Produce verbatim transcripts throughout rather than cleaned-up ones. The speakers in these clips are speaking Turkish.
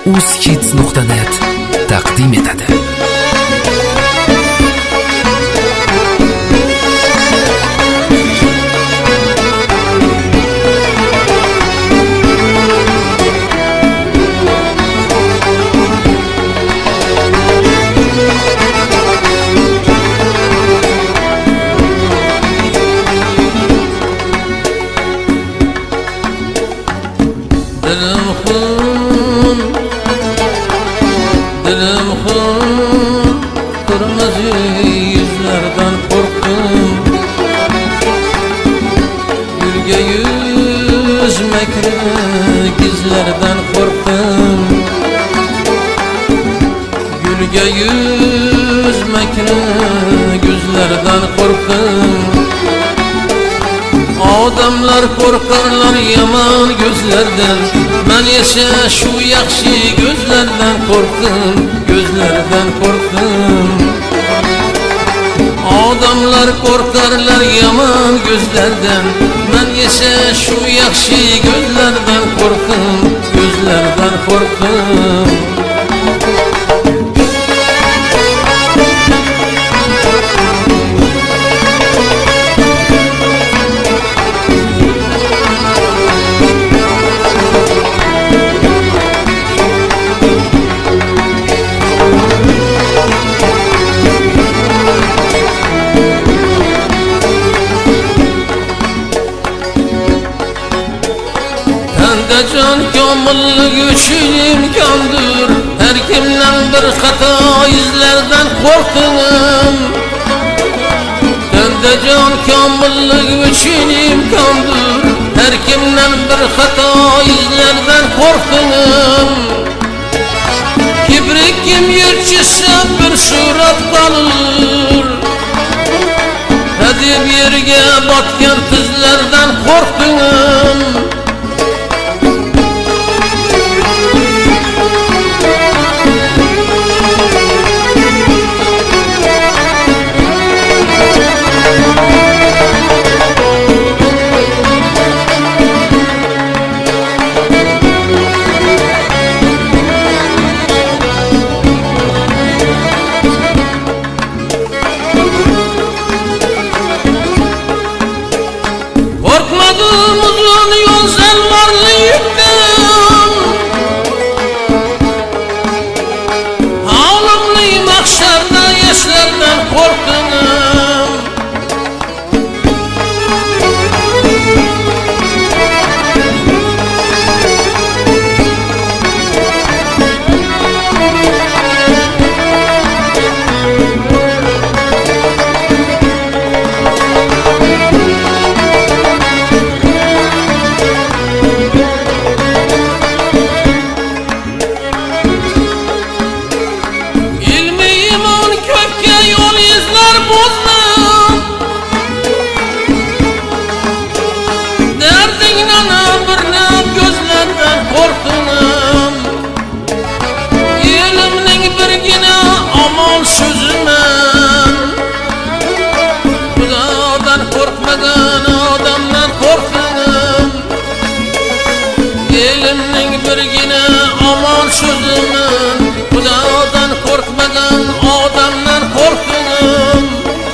uzkids nuqta net taqdim etadi. Dilim xun, dilim xun, kırmızı yüzlerden korktum. Gülge yüz mekri gizlerden korktum. Gülge yüz mekri güzlerden korktum. Adamlar korkarlar yaman gözlerden, ben ise şu yaxşı gözlerden korktum, gözlerden korktum. Adamlar korkarlar yaman gözlerden, ben ise şu yaxşı gözlerden korktum, gözlerden korktum. Can kamillik üçün imkandır, her kimden bir hata izlerden korktum. Bende can kamillik üçün imkandır, her kimden bir hata izlerden korktum. Kibrik kim yürçüse bir surat kalır, edip yerge batken tizlerden korktum. Korkmadım uzun yol zelvarlı yükten, ağlamlı mahşerde yaşlardan korktum. Korkmadan adamdan korktum. Elimning birgina aman sözümün, Xudodan korkmadan adamdan korktum.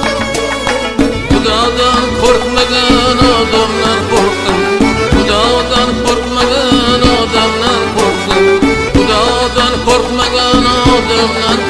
Xudodan korkmadan adamdan korktum. Xudodan korkmadan adamdan korktum. Xudodan korkmadan adamdan